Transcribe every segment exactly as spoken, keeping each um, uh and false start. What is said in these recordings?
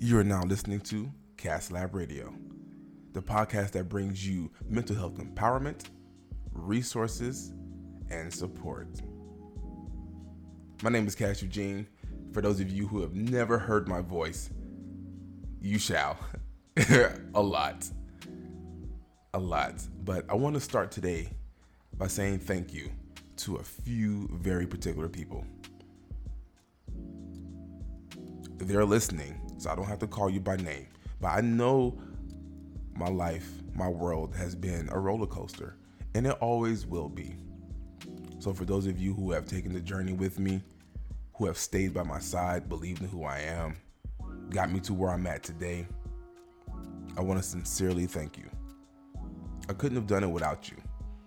You are now listening to Cast Lab Radio, the podcast that brings you mental health empowerment, resources, and support. My name is Cass Eugene. For those of you who have never heard my voice, you shall. a lot. A lot. But I want to start today by saying thank you to a few very particular people. They're listening, so I don't have to call you by name. But I know my life, my world has been a roller coaster, and it always will be. So for those of you who have taken the journey with me, who have stayed by my side, believed in who I am, got me to where I'm at today, I want to sincerely thank you. I couldn't have done it without you.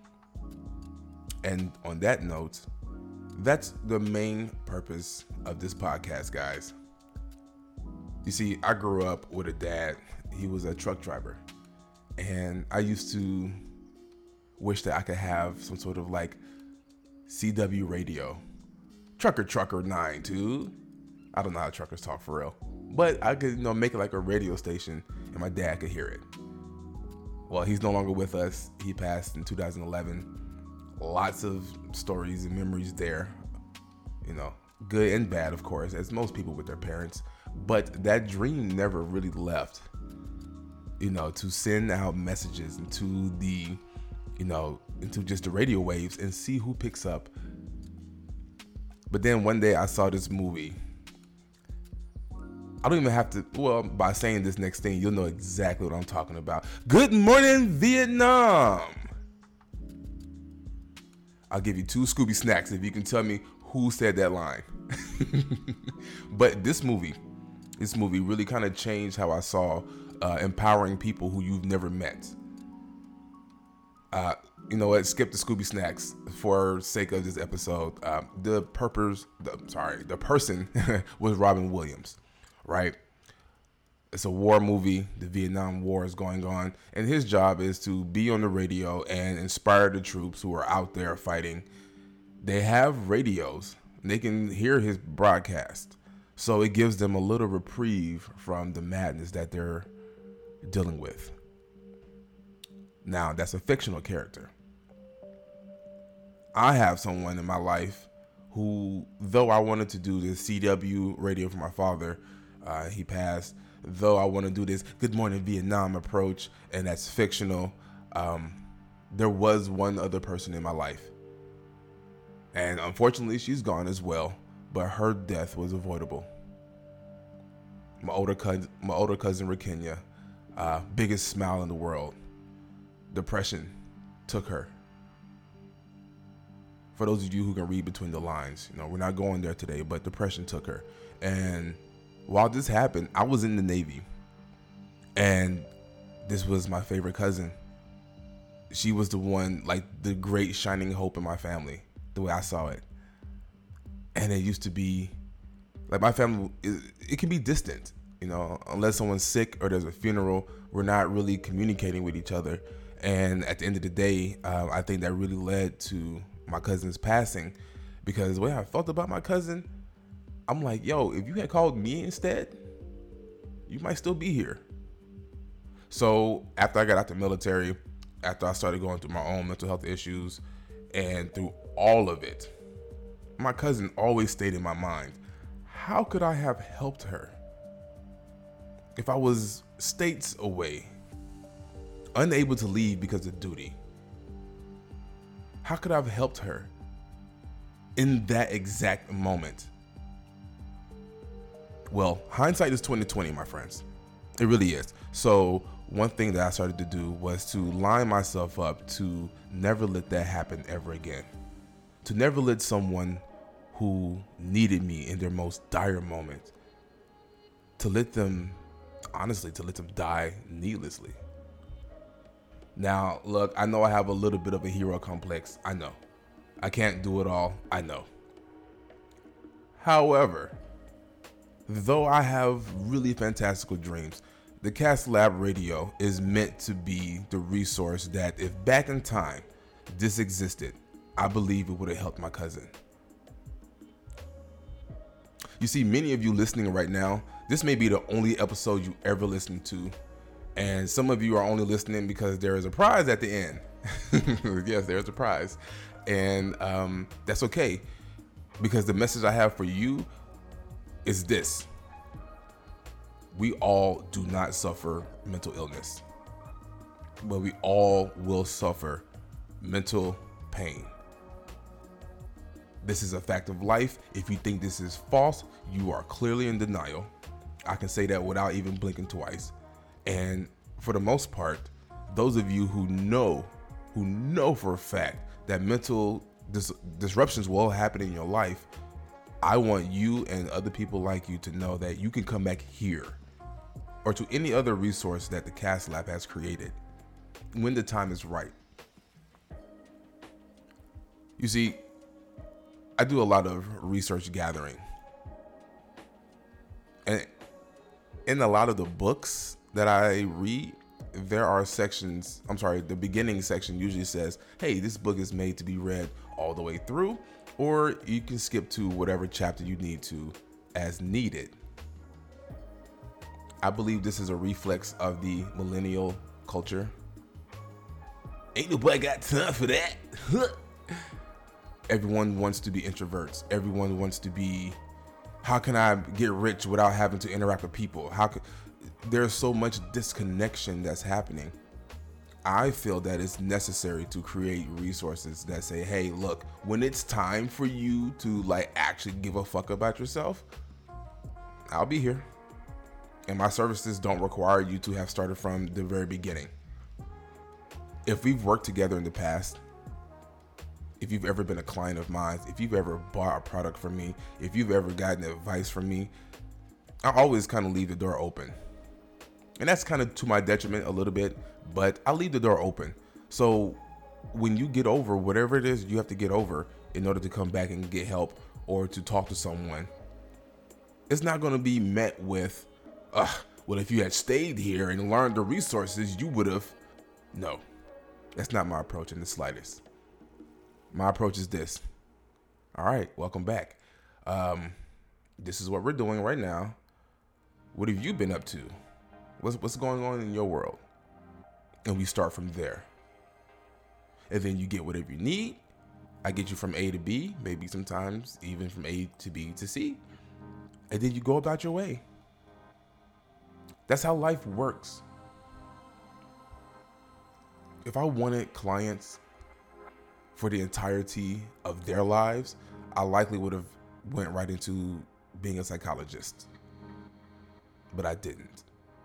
And on that note, that's the main purpose of this podcast, guys. You see, I grew up with a dad. He was a truck driver. And I used to wish that I could have some sort of like C W radio. Trucker Trucker nine two. I don't know how truckers talk for real. But I could, you know, make it like a radio station and my dad could hear it. Well, he's no longer with us. He passed in two thousand eleven. Lots of stories and memories there. You know, good and bad, of course, as most people with their parents. But that dream never really left, you know, to send out messages into the, you know, into just the radio waves and see who picks up. But then one day I saw this movie. I don't even have to, well, by saying this next thing, you'll know exactly what I'm talking about. Good Morning, Vietnam. I'll give you two Scooby snacks if you can tell me who said that line. But this movie, this movie really kind of changed how I saw uh, empowering people who you've never met. Uh, you know what? Skip the Scooby snacks for sake of this episode. Uh, the purpose, the, sorry, the person was Robin Williams, right? It's a war movie. The Vietnam War is going on, and his job is to be on the radio and inspire the troops who are out there fighting. They have radios. They can hear his broadcast. So it gives them a little reprieve from the madness that they're dealing with. Now, that's a fictional character. I have someone in my life who, though I wanted to do this C W radio for my father, uh, he passed. Though I want to do this Good Morning Vietnam approach, and that's fictional, um, there was one other person in my life. And unfortunately, she's gone as well. But her death was avoidable. My older cousin, my older cousin Rakenya, uh, biggest smile in the world. Depression took her. For those of you who can read between the lines, you know, we're not going there today, but depression took her. And while this happened, I was in the Navy. And this was my favorite cousin. She was the one, like the great shining hope in my family, the way I saw it. And it used to be, like my family, it, it can be distant, you know, unless someone's sick or there's a funeral, we're not really communicating with each other. And at the end of the day, uh, I think that really led to my cousin's passing, because the way I felt about my cousin, I'm like, yo, if you had called me instead, you might still be here. So after I got out the military, after I started going through my own mental health issues, and through all of it, my cousin always stayed in my mind. How could I have helped her if I was states away, unable to leave because of duty? How could I have helped her in that exact moment? Well, hindsight is twenty twenty, my friends. It really is. So one thing that I started to do was to line myself up to never let that happen ever again. To never let someone who needed me in their most dire moment, to let them, honestly, to let them die needlessly. Now, look, I know I have a little bit of a hero complex. I know. I can't do it all. I know. However, though I have really fantastical dreams, the Cast Lab Radio is meant to be the resource that if back in time this existed, I believe it would have helped my cousin. You see, many of you listening right now This may be the only episode you ever listen to, and some of you are only listening because there is a prize at the end. Yes, there's a prize, and um, that's okay, because the message I have for you is this: we all do not suffer mental illness, but we all will suffer mental pain. This is a fact of life. If you think this is false, you are clearly in denial. I can say that without even blinking twice. And for the most part, those of you who know, who know for a fact that mental dis- disruptions will happen in your life, I want you and other people like you to know that you can come back here or to any other resource that the Cast Lab has created when the time is right. You see, I do a lot of research gathering, and in a lot of the books that I read, there are sections, I'm sorry, the beginning section usually says, hey, this book is made to be read all the way through, or you can skip to whatever chapter you need to as needed. I believe this is a reflex of the millennial culture. Ain't nobody got time for that. Everyone wants to be introverts. Everyone wants to be, how can I get rich without having to interact with people? How can, there's so much disconnection that's happening. I feel that it's necessary to create resources that say, hey, look, when it's time for you to like actually give a fuck about yourself, I'll be here. And my services don't require you to have started from the very beginning. If we've worked together in the past, if you've ever been a client of mine, if you've ever bought a product from me, if you've ever gotten advice from me, I always kind of leave the door open. And that's kind of to my detriment a little bit, but I leave the door open. So when you get over whatever it is you have to get over in order to come back and get help or to talk to someone, it's not going to be met with, Ugh, well, if you had stayed here and learned the resources, you would have. No, that's not my approach in the slightest. My approach is this. All right, welcome back. Um, this is what we're doing right now. What have you been up to? What's, what's going on in your world? And we start from there. And then you get whatever you need. I get you from A to B, maybe sometimes even from A to B to C. And then you go about your way. That's how life works. If I wanted clients for the entirety of their lives, I likely would have went right into being a psychologist. But I didn't.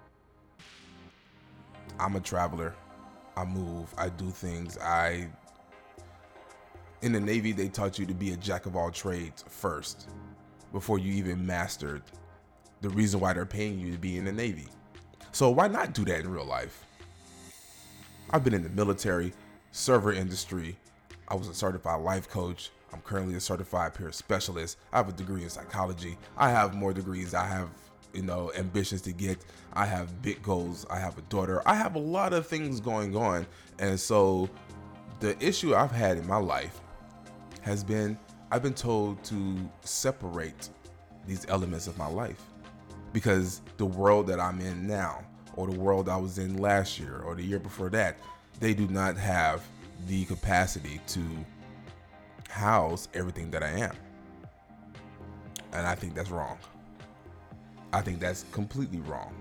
I'm a traveler. I move. I do things. I in the Navy, they taught you to be a jack of all trades first before you even mastered the reason why they're paying you to be in the Navy. So why not do that in real life? I've been in the military, server industry. I was a certified life coach. I'm currently a certified peer specialist. I have a degree in psychology. I have more degrees. I have, you know, ambitions to get. I have big goals. I have a daughter. I have a lot of things going on. And so the issue I've had in my life has been, I've been told to separate these elements of my life because the world that I'm in now, or the world I was in last year or the year before that, they do not have the capacity to house everything that I am. And I think that's wrong. I think that's completely wrong.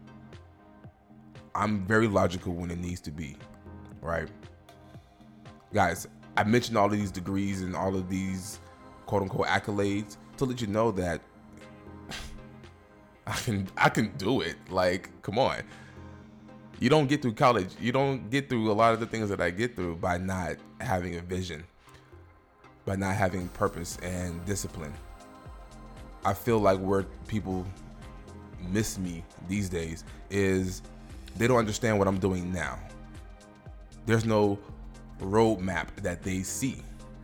I'm very logical when it needs to be, right? Guys, I mentioned all of these degrees and all of these quote unquote accolades to let you know that I can I can do it. Like, come on. You don't get through college. You don't get through a lot of the things that I get through by not having a vision, by not having purpose and discipline. I feel like where people miss me these days is they don't understand what I'm doing now. There's no roadmap that they see.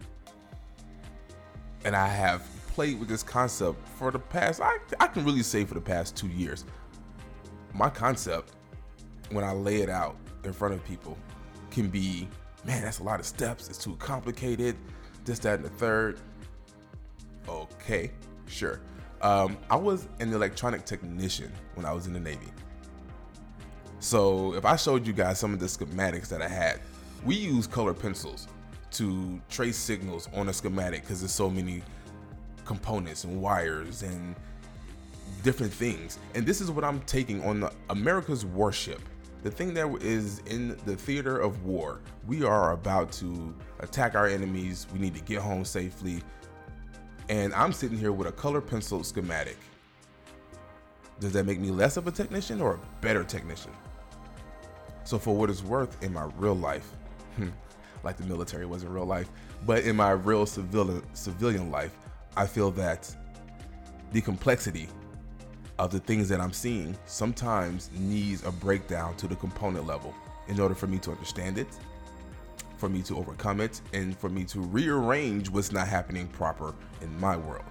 And I have played with this concept for the past, I, I can really say for the past two years. My concept, when I lay it out in front of people, can be, man, that's a lot of steps. It's too complicated. This, that, and the third. Okay, sure. Um, I was an electronic technician when I was in the Navy. So if I showed you guys some of the schematics that I had, we use color pencils to trace signals on a schematic because there's so many components and wires and different things. And this is what I'm taking on the America's warship. The thing that is in the theater of war. We are about to attack our enemies. We need to get home safely. And I'm sitting here with a color pencil schematic. Does that make me less of a technician or a better technician? So for what it's worth, in my real life, like the military wasn't real life, but in my real civilian civilian life, I feel that the complexity of the things that I'm seeing sometimes needs a breakdown to the component level in order for me to understand it, for me to overcome it, and for me to rearrange what's not happening proper in my world.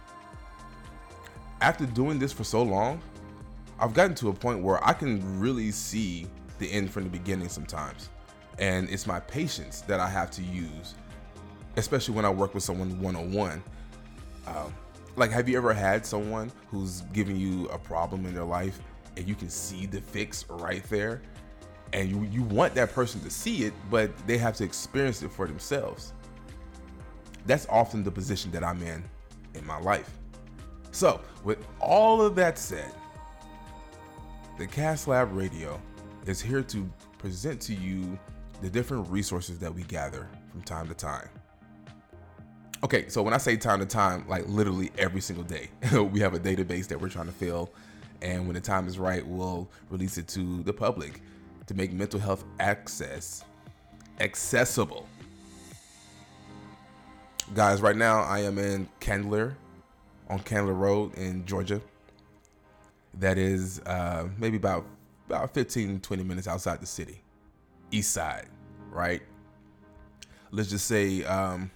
After doing this for so long, I've gotten to a point where I can really see the end from the beginning sometimes. And it's my patience that I have to use, especially when I work with someone one-on-one. Um, like, have you ever had someone who's giving you a problem in their life and you can see the fix right there? And you, you want that person to see it, but they have to experience it for themselves. That's often the position that I'm in in my life. So with all of that said, the Cast Lab Radio is here to present to you the different resources that we gather from time to time. Okay, so when I say time to time, like literally every single day, we have a database that we're trying to fill, and when the time is right, we'll release it to the public to make mental health access accessible. Guys, right now I am in Candler, on Candler Road in Georgia. That is uh, maybe about about fifteen, twenty minutes outside the city, east side, right? Let's just say um,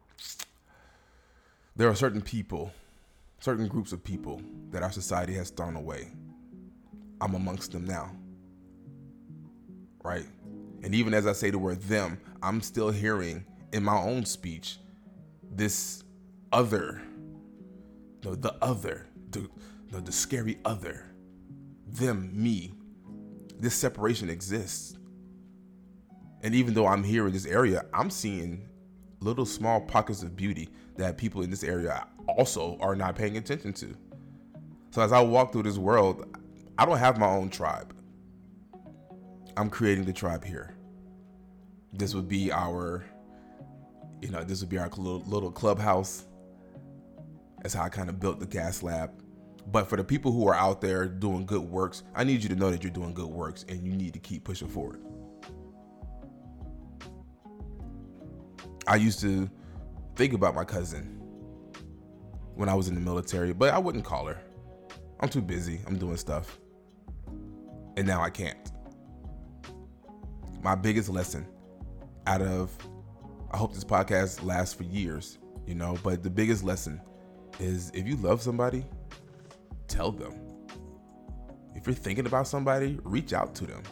there are certain people, certain groups of people that our society has thrown away. I'm amongst them now, right? And even as I say the word them, I'm still hearing in my own speech this other, the, the other, the, the, the scary other, them, me. This separation exists. And even though I'm here in this area, I'm seeing little small pockets of beauty that people in this area also are not paying attention to. So as I walk through this world, I don't have my own tribe. I'm creating the tribe here. This would be our, you know, this would be our little, little clubhouse. That's how I kind of built the Cast Lab. But for the people who are out there doing good works, I need you to know that you're doing good works and you need to keep pushing forward. I used to think about my cousin when I was in the military, but I wouldn't call her. I'm too busy. I'm doing stuff. And now I can't. My biggest lesson out of, I hope this podcast lasts for years, you know, but the biggest lesson is if you love somebody, tell them. If you're thinking about somebody, reach out to them.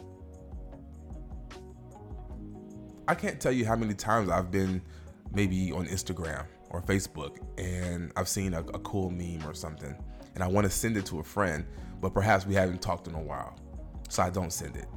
I can't tell you how many times I've been maybe on Instagram or Facebook and I've seen a, a cool meme or something and I want to send it to a friend, but perhaps we haven't talked in a while, so I don't send it.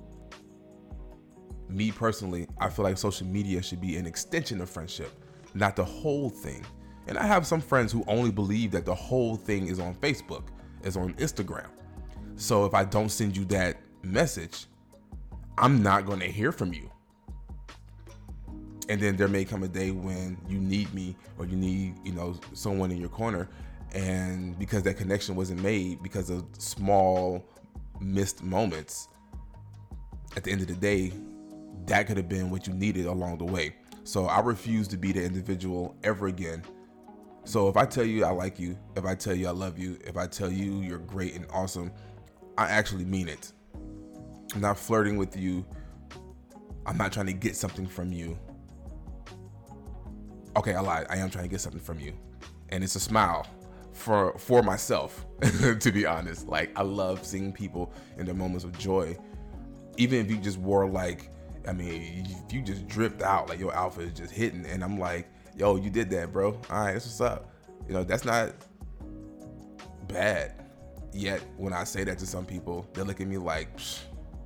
Me personally, I feel like social media should be an extension of friendship, not the whole thing. And I have some friends who only believe that the whole thing is on Facebook, is on Instagram. So if I don't send you that message, I'm not going to hear from you. And then there may come a day when you need me or you need, you know, someone in your corner. And because that connection wasn't made because of small missed moments, at the end of the day, that could have been what you needed along the way. So I refuse to be the individual ever again. So if I tell you I like you, if I tell you I love you, if I tell you you're great and awesome, I actually mean it. I'm not flirting with you. I'm not trying to get something from you. Okay, I lied. I am trying to get something from you. And it's a smile for for myself, to be honest. Like, I love seeing people in their moments of joy. Even if you just wore like, I mean, if you just dripped out, like your outfit is just hitting. And I'm like, yo, you did that, bro. All right, that's what's up. You know, that's not, bad. Yet when I say that to some people, they look at me like, psh.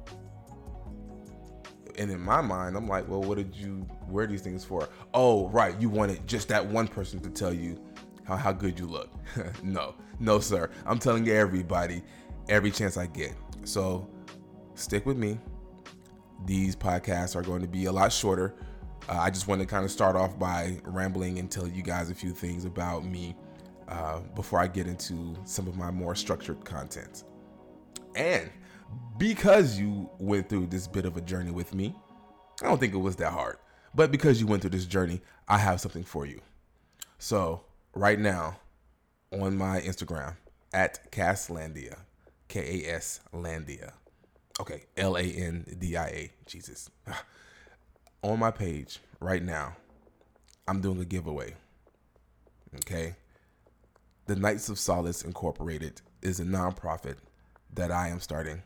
And in my mind, I'm like, well, what did you wear these things for? Oh, right, you wanted just that one person to tell you how, how good you look. no, no, sir. I'm telling everybody every chance I get. So stick with me. These podcasts are going to be a lot shorter. Uh, I just want to kind of start off by rambling and tell you guys a few things about me uh, before I get into some of my more structured content. And because you went through this bit of a journey with me, I don't think it was that hard. But because you went through this journey, I have something for you. So right now on my Instagram at Kaslandia, K A S Landia. Okay, L A N D I A. Jesus. On my page right now, I'm doing a giveaway. Okay? The Knights of Solace Incorporated is a nonprofit that I am starting.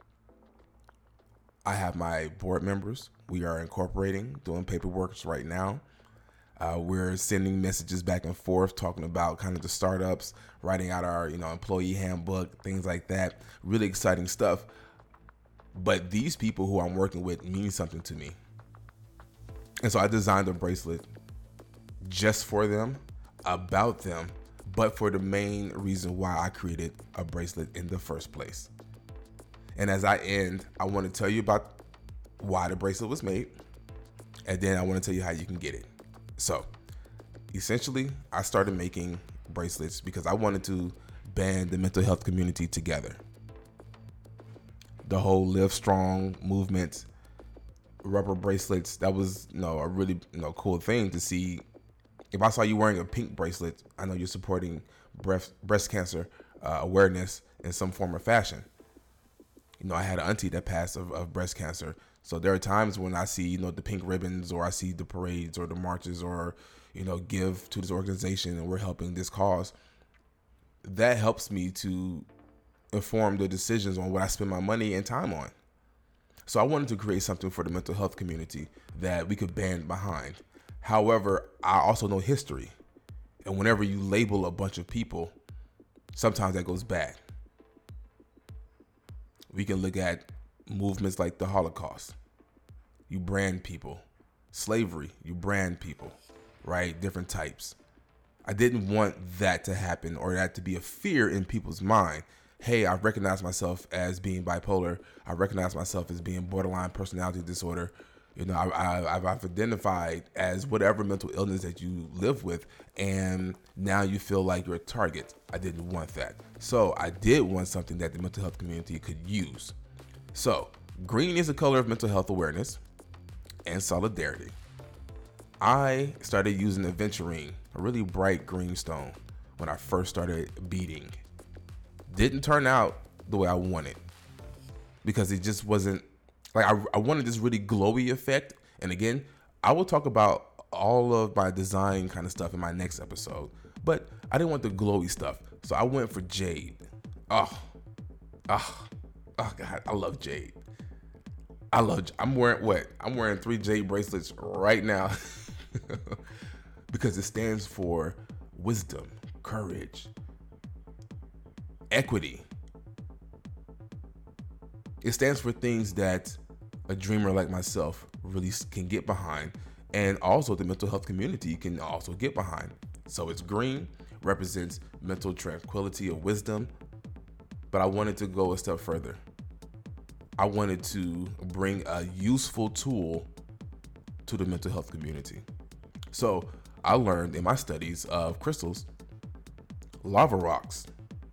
I have my board members. We are incorporating, doing paperwork right now. Uh, we're sending messages back and forth, talking about kind of the startups, writing out our, you know, employee handbook, things like that. Really exciting stuff. But these people who I'm working with mean something to me. And so I designed a bracelet just for them, about them, but for the main reason why I created a bracelet in the first place. And as I end, I want to tell you about why the bracelet was made, and then I want to tell you how you can get it. So essentially, I started making bracelets because I wanted to band the mental health community together. The whole Live Strong movement, rubber bracelets, that was, you know, a really, you know, cool thing to see. If I saw you wearing a pink bracelet, I know you're supporting breast breast cancer uh, awareness in some form or fashion. You know, I had an auntie that passed of, of breast cancer. So there are times when I see, you know, the pink ribbons, or I see the parades or the marches, or, you know, give to this organization and we're helping this cause. That helps me to inform the decisions on what I spend my money and time on. So I wanted to create something for the mental health community that we could band behind. However, I also know history. And whenever you label a bunch of people, sometimes that goes bad. We can look at movements like the Holocaust. You brand people. Slavery, you brand people, right? Different types. I didn't want that to happen, or that to be a fear in people's mind. Hey, I recognize myself as being bipolar. I recognize myself as being borderline personality disorder. You know, I, I, I've identified as whatever mental illness that you live with, and now you feel like you're a target. I didn't want that. So I did want something that the mental health community could use. So green is the color of mental health awareness and solidarity. I started using aventurine, a really bright green stone, when I first started beading. Didn't turn out the way I wanted because it just wasn't like I, I wanted this really glowy effect. And again, I will talk about all of my design kind of stuff in my next episode, but I didn't want the glowy stuff. So I went for jade. Oh, oh, oh God, I love jade. I love, I'm wearing what? I'm wearing three jade bracelets right now because it stands for wisdom, courage, equity. It stands for things that a dreamer like myself really can get behind, and also the mental health community can also get behind. So it's green, represents mental tranquility or wisdom, but I wanted to go a step further. I wanted to bring a useful tool to the mental health community. So I learned in my studies of crystals, lava rocks.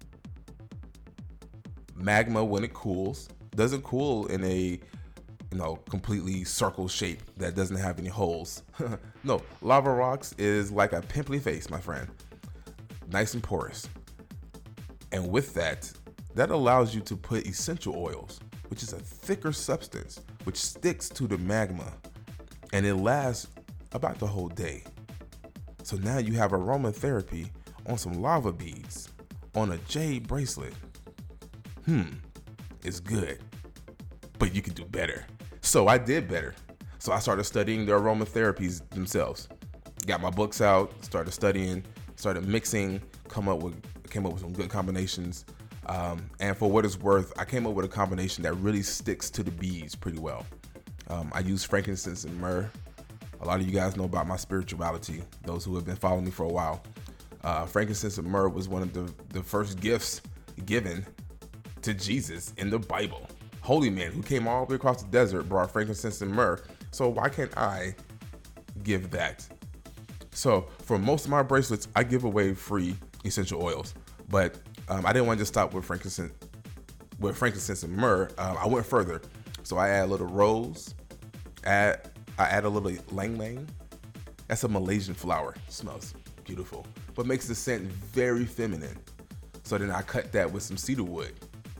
Magma, when it cools, doesn't cool in a, you know, completely circle shape that doesn't have any holes. No, lava rocks is like a pimply face, my friend. Nice and porous. And with that, that allows you to put essential oils, which is a thicker substance, which sticks to the magma, and it lasts about the whole day. So now you have aromatherapy on some lava beads, on a jade bracelet. Hmm, it's good, but you can do better. So I did better. So I started studying the aromatherapies themselves. Got my books out, started studying, started mixing, come up with came up with some good combinations. Um, and for what it's worth, I came up with a combination that really sticks to the beads pretty well. Um, I use frankincense and myrrh. A lot of you guys know about my spirituality, those who have been following me for a while. Uh, frankincense and myrrh was one of the, the first gifts given to Jesus in the Bible. Holy man who came all the way across the desert brought frankincense and myrrh. So why can't I give that? So for most of my bracelets, I give away free essential oils, but um, I didn't want to just stop with frankincense, with frankincense and myrrh. Um, I went further. So I add a little rose, add, I add a little lang lang. That's a Malaysian flower. It smells beautiful, but makes the scent very feminine. So then I cut that with some cedar wood.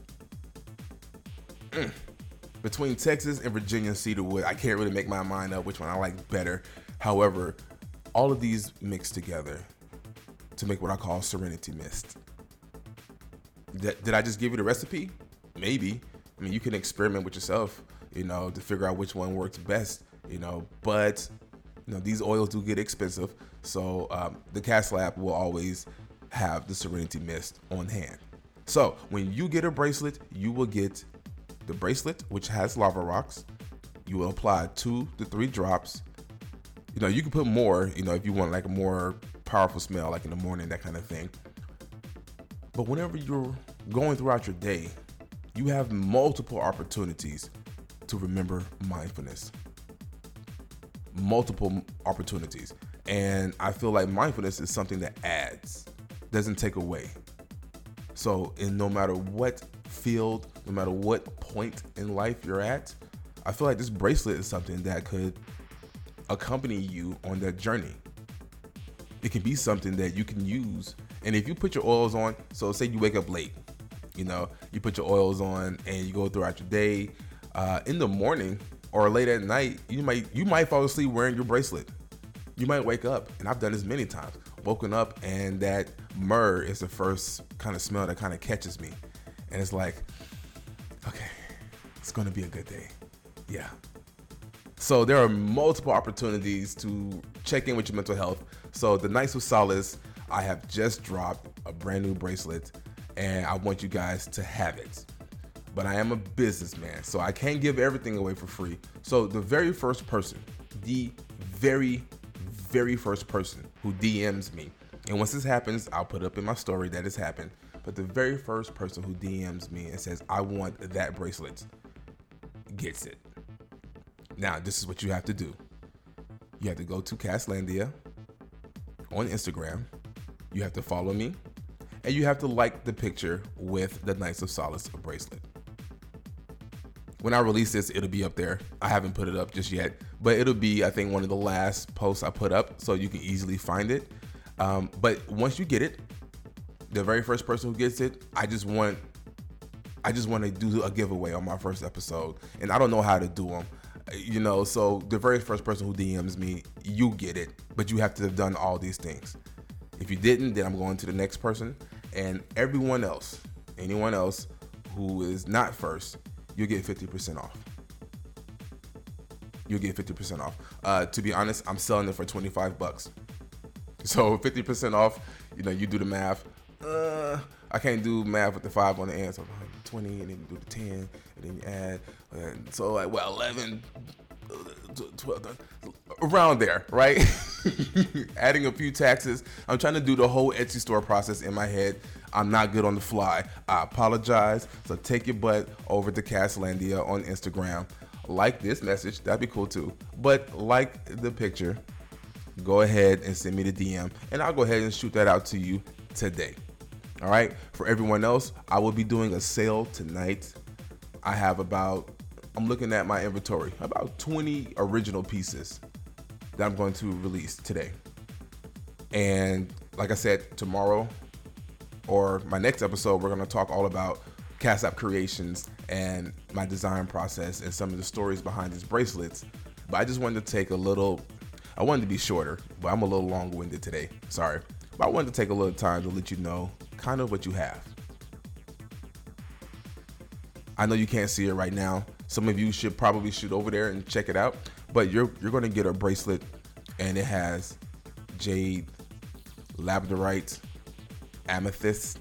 Mm. Between Texas and Virginia cedar wood, I can't really make my mind up which one I like better. However, all of these mix together to make what I call Serenity Mist. Did, did I just give you the recipe? Maybe. I mean, you can experiment with yourself, you know, to figure out which one works best, you know, but, you know, these oils do get expensive. So um, the Cass Lab will always have the Serenity Mist on hand. So when you get a bracelet, you will get the bracelet, which has lava rocks. You will apply two to three drops. You know, you can put more, you know, if you want like a more powerful smell, like in the morning, that kind of thing. But whenever you're going throughout your day, you have multiple opportunities to remember mindfulness. Multiple opportunities. And I feel like mindfulness is something that adds, doesn't take away. So in no matter what field, no matter what point in life you're at, I feel like this bracelet is something that could accompany you on that journey. It can be something that you can use. And if you put your oils on, so say you wake up late, you know, you put your oils on and you go throughout your day, uh, in the morning or late at night, you might you might fall asleep wearing your bracelet. You might wake up, and I've done this many times, woken up and that myrrh is the first kind of smell that kind of catches me. And it's like, okay, it's gonna be a good day. Yeah. So there are multiple opportunities to check in with your mental health. So the Knights of Solace, I have just dropped a brand new bracelet and I want you guys to have it. But I am a businessman, so I can't give everything away for free. So the very first person, the very, very first person who D Ms me, and once this happens, I'll put up in my story that it's happened, but the very first person who D Ms me and says, I want that bracelet, gets it. Now, this is what you have to do. You have to go to Casslandia on Instagram. You have to follow me, and you have to like the picture with the Knights of Solace bracelet. When I release this, it'll be up there. I haven't put it up just yet, but it'll be, I think, one of the last posts I put up, so you can easily find it. Um, but once you get it, the very first person who gets it, I just want, I just want to do a giveaway on my first episode, and I don't know how to do them, you know. So the very first person who D Ms me, you get it, but you have to have done all these things. If you didn't, then I'm going to the next person, and everyone else, anyone else who is not first, you'll get fifty percent off. You'll get fifty percent off. Uh, to be honest, I'm selling it for twenty-five bucks. So fifty percent off, you know, you do the math. Uh, I can't do math with the five on the end. So twenty, and then you do the ten, and then you add. And so like, well, eleven, twelve, around there, right? Adding a few taxes. I'm trying to do the whole Etsy store process in my head. I'm not good on the fly. I apologize. So take your butt over to Casslandia on Instagram. Like this message. That'd be cool too. But like the picture. Go ahead and send me the D M. And I'll go ahead and shoot that out to you today. All right. For everyone else, I will be doing a sale tonight. I have about, I'm looking at my inventory, about twenty original pieces that I'm going to release today. And like I said, tomorrow, or my next episode, we're going to talk all about Cass App creations and my design process and some of the stories behind these bracelets. But I just wanted to take a little, I wanted to be shorter, but I'm a little long-winded today. Sorry. But I wanted to take a little time to let you know kind of what you have. I know you can't see it right now. Some of you should probably shoot over there and check it out. But you're you're going to get a bracelet, and it has jade labradorite, amethyst,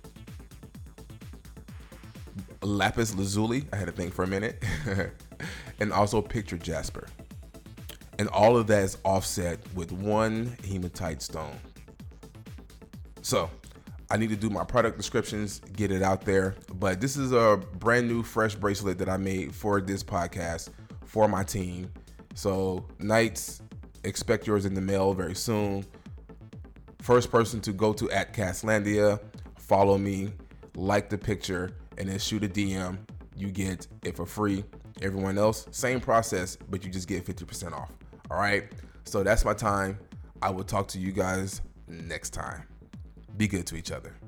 lapis lazuli. I had to think for a minute. And also picture jasper. And all of that is offset with one hematite stone. So I need to do my product descriptions, get it out there. But this is a brand new fresh bracelet that I made for this podcast for my team. So Knights, expect yours in the mail very soon. First person to go to at Castlandia, follow me, like the picture, and then shoot a D M. You get it for free. Everyone else, same process, but you just get fifty percent off. All right. So that's my time. I will talk to you guys next time. Be good to each other.